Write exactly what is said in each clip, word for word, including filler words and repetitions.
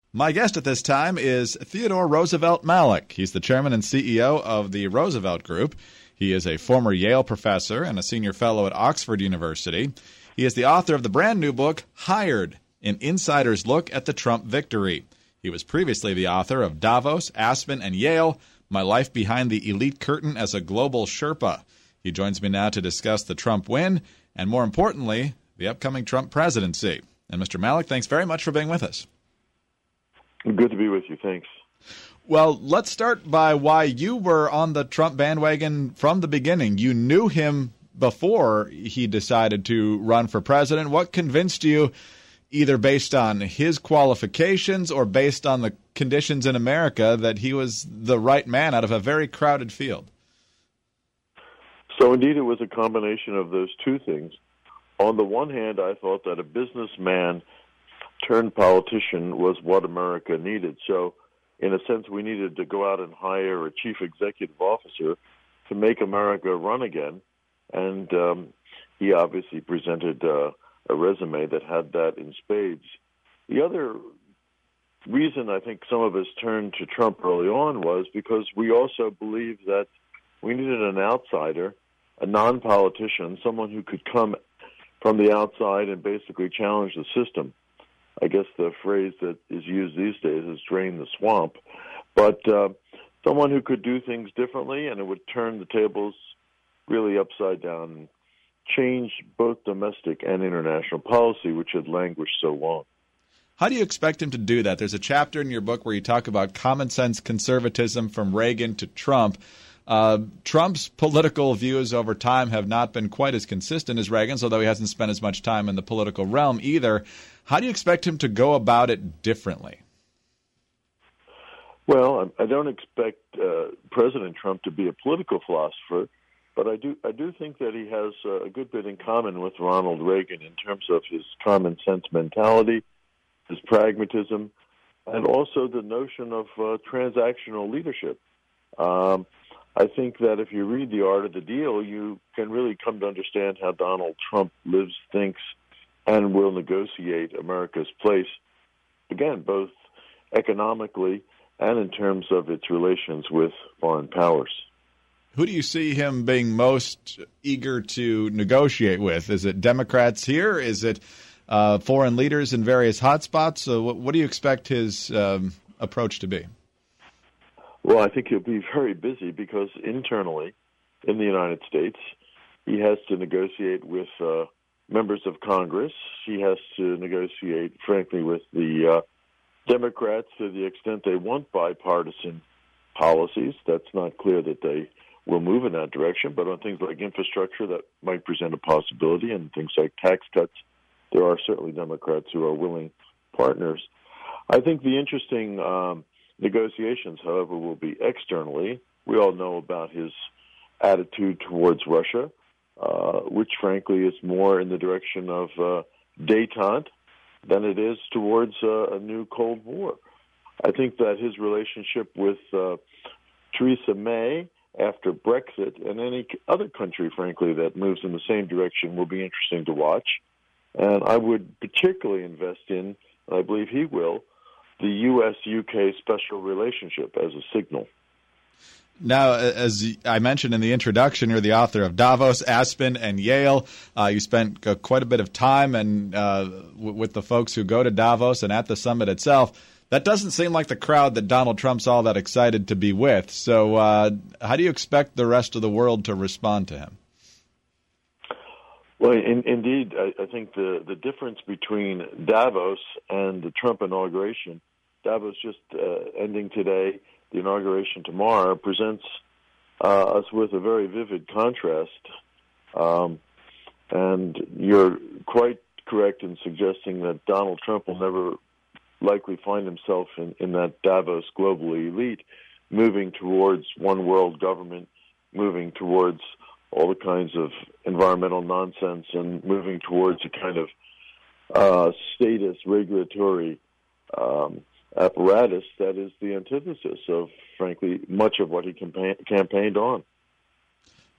My guest at this time is Theodore Roosevelt Malloch. He's the chairman and C E O of the Roosevelt Group. He is a former Yale professor and a senior fellow at Oxford University. He is the author of the brand new book, Hired, an insider's look at the Trump victory. He was previously the author of Davos, Aspen, and Yale, My Life Behind the Elite Curtain as a Global Sherpa. He joins me now to discuss the Trump win and, more importantly, the upcoming Trump presidency. And Mister Malloch, thanks very much for being with us. Good to be with you. Thanks. Well, let's start by why you were on the Trump bandwagon from the beginning. You knew him before he decided to run for president. What convinced you, either based on his qualifications or based on the conditions in America, that he was the right man out of a very crowded field? So indeed, it was a combination of those two things. On the one hand, I thought that a businessman turned politician was what America needed. So in a sense, we needed to go out and hire a chief executive officer to make America run again. And um, he obviously presented uh, a resume that had that in spades. The other reason I think some of us turned to Trump early on was because we also believed that we needed an outsider, a non-politician, someone who could come from the outside and basically challenge the system. I guess the phrase that is used these days is drain the swamp. But uh, someone who could do things differently, and it would turn the tables really upside down and change both domestic and international policy, which had languished so long. How do you expect him to do that? There's a chapter in your book where you talk about common sense conservatism from Reagan to Trump. Uh, Trump's political views over time have not been quite as consistent as Reagan's, although he hasn't spent as much time in the political realm either. How do you expect him to go about it differently? Well, I don't expect uh, President Trump to be a political philosopher, but I do I do think that he has uh, a good bit in common with Ronald Reagan in terms of his common sense mentality, his pragmatism, and also the notion of uh, transactional leadership. Um, I think that if you read The Art of the Deal, you can really come to understand how Donald Trump lives, thinks, and will negotiate America's place, again, both economically and in terms of its relations with foreign powers. Who do you see him being most eager to negotiate with? Is it Democrats here? Is it uh, foreign leaders in various hotspots? So what, what do you expect his um, approach to be? Well, I think he'll be very busy because internally in the United States, he has to negotiate with uh, members of Congress. He has to negotiate, frankly, with the uh, Democrats to the extent they want bipartisan policies. That's not clear that they will move in that direction, but on things like infrastructure, that might present a possibility, and things like tax cuts, there are certainly Democrats who are willing partners. I think the interesting um, negotiations, however, will be externally. We all know about his attitude towards Russia, uh, which, frankly, is more in the direction of uh, détente than it is towards uh, a new Cold War. I think that his relationship with uh, Theresa May after Brexit and any other country, frankly, that moves in the same direction will be interesting to watch. And I would particularly invest in, and I believe he will, the U S U K special relationship as a signal. Now, as I mentioned in the introduction, you're the author of Davos, Aspen, and Yale. Uh, you spent uh, quite a bit of time and uh, w- with the folks who go to Davos and at the summit itself. That doesn't seem like the crowd that Donald Trump's all that excited to be with. So uh, how do you expect the rest of the world to respond to him? Well, in, indeed, I, I think the, the difference between Davos and the Trump inauguration, Davos just uh, ending today, the inauguration tomorrow, presents uh, us with a very vivid contrast. Um, and you're quite correct in suggesting that Donald Trump will never likely find himself in, in that Davos global elite, moving towards one world government, moving towards all the kinds of environmental nonsense, and moving towards a kind of uh, status regulatory um, apparatus that is the antithesis of, frankly, much of what he campa- campaigned on.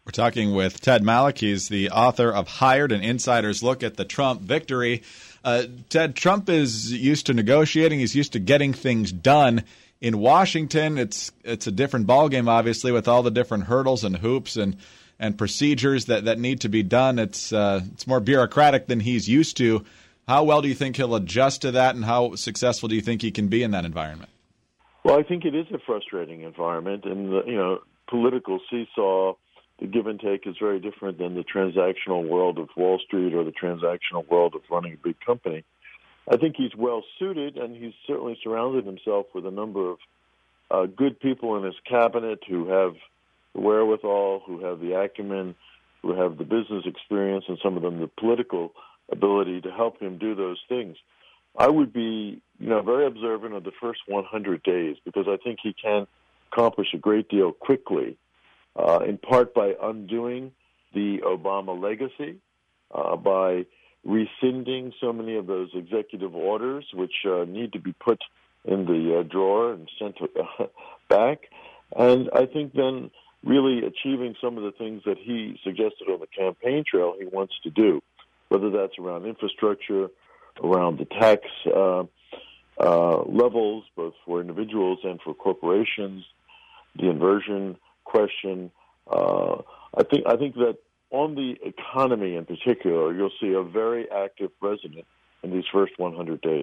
We're talking with Ted Malloch. He's the author of Hired, an insider's look at the Trump victory. Uh, Ted, Trump is used to negotiating. He's used to getting things done. In Washington, it's it's a different ballgame, obviously, with all the different hurdles and hoops and, and procedures that, that need to be done. It's uh, it's more bureaucratic than he's used to. How well do you think he'll adjust to that, and how successful do you think he can be in that environment? Well, I think it is a frustrating environment, and the, you know, political seesaw. The give and take is very different than the transactional world of Wall Street or the transactional world of running a big company. I think he's well suited, and he's certainly surrounded himself with a number of uh, good people in his cabinet who have the wherewithal, who have the acumen, who have the business experience, and some of them the political ability to help him do those things. I would be, you know, very observant of the first one hundred days because I think he can accomplish a great deal quickly. Uh, in part by undoing the Obama legacy, uh, by rescinding so many of those executive orders which uh, need to be put in the uh, drawer and sent uh, back. And I think then really achieving some of the things that he suggested on the campaign trail he wants to do, whether that's around infrastructure, around the tax uh, uh, levels, both for individuals and for corporations, the inversion question. Uh, I think I think that on the economy in particular, you'll see a very active president in these first one hundred days.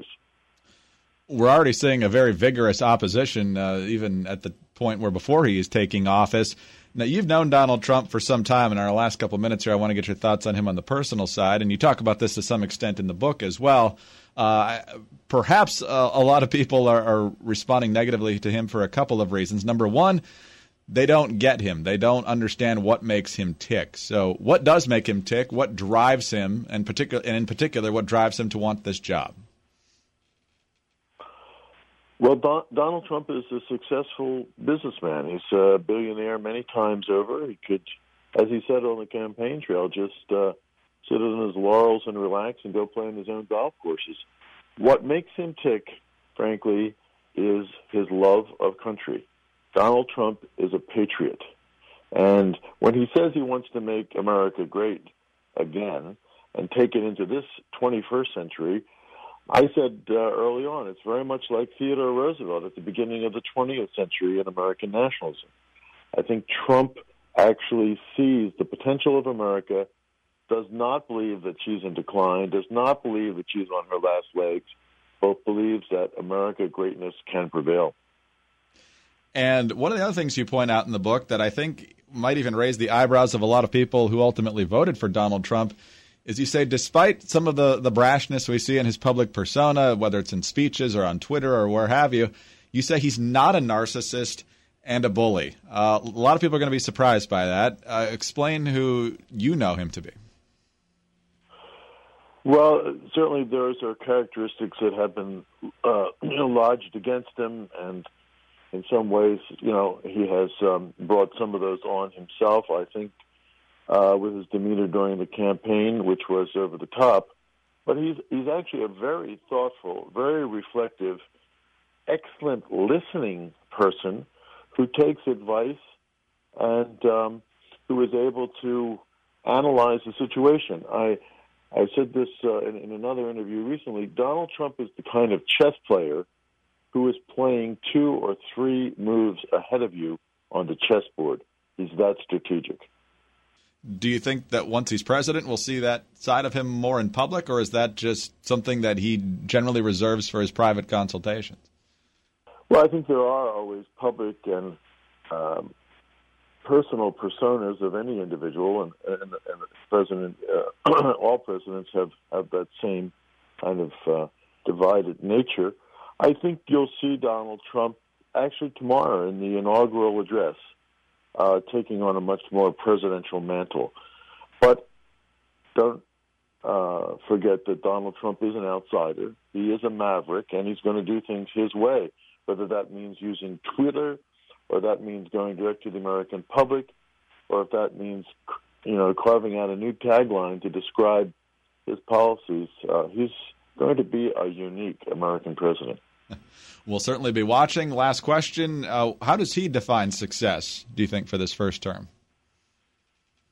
We're already seeing a very vigorous opposition, uh, even at the point where before he is taking office. Now, you've known Donald Trump for some time. In our last couple minutes here, I want to get your thoughts on him on the personal side, and you talk about this to some extent in the book as well. Uh, perhaps uh, a lot of people are, are responding negatively to him for a couple of reasons. Number one, they don't get him. They don't understand what makes him tick. So what does make him tick? What drives him, and, particular, and in particular, what drives him to want this job? Well, Don, Donald Trump is a successful businessman. He's a billionaire many times over. He could, as he said on the campaign trail, just uh, sit on his laurels and relax and go play in his own golf courses. What makes him tick, frankly, is his love of country. Donald Trump is a patriot. And when he says he wants to make America great again and take it into this twenty-first century, I said uh, early on, it's very much like Theodore Roosevelt at the beginning of the twentieth century in American nationalism. I think Trump actually sees the potential of America, does not believe that she's in decline, does not believe that she's on her last legs, but believes that America greatness can prevail. And one of the other things you point out in the book that I think might even raise the eyebrows of a lot of people who ultimately voted for Donald Trump is you say despite some of the, the brashness we see in his public persona, whether it's in speeches or on Twitter or where have you, you say he's not a narcissist and a bully. Uh, a lot of people are going to be surprised by that. Uh, explain who you know him to be. Well, certainly those are characteristics that have been uh, you know, lodged against him, and in some ways, you know, he has um, brought some of those on himself, I think, uh, with his demeanor during the campaign, which was over the top. But he's he's actually a very thoughtful, very reflective, excellent listening person who takes advice and um, who is able to analyze the situation. I I said this uh, in, in another interview recently. Donald Trump is the kind of chess player who is playing two or three moves ahead of you on the chessboard. He's that strategic. Do you think that once he's president, we'll see that side of him more in public, or is that just something that he generally reserves for his private consultations? Well, I think there are always public and um, personal personas of any individual, and, and, and the president, uh, all presidents have, have that same kind of uh, divided nature. I think you'll see Donald Trump actually tomorrow in the inaugural address uh, taking on a much more presidential mantle. But don't uh, forget that Donald Trump is an outsider. He is a maverick, and he's going to do things his way, whether that means using Twitter or that means going direct to the American public, or if that means, you know, carving out a new tagline to describe his policies. Uh, he's going to be a unique American president. We'll certainly be watching. Last question. Uh, how does he define success, do you think, for this first term?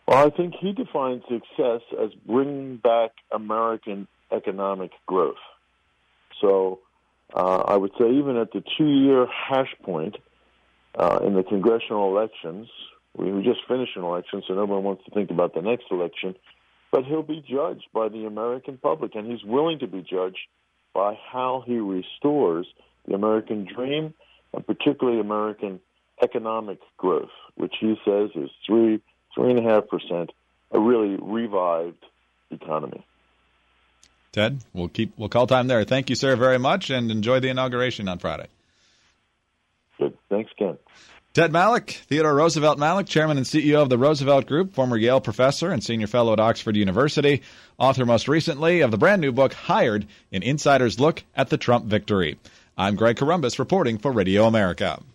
Well, I think he defines success as bringing back American economic growth. So uh, I would say even at the two-year hash point uh, in the congressional elections, we just finished an election, so no one wants to think about the next election, but he'll be judged by the American public, and he's willing to be judged by how he restores the American dream, and particularly American economic growth, which he says is three, three and a half percent, a really revived economy. Ted, we'll keep we'll call time there. Thank you, sir, very much, and enjoy the inauguration on Friday. Good. Thanks, Ken. Ted Malloch, Theodore Roosevelt Malloch, chairman and C E O of the Roosevelt Group, former Yale professor and senior fellow at Oxford University, author most recently of the brand new book, Hired, an Insider's Look at the Trump Victory. I'm Greg Corombos reporting for Radio America.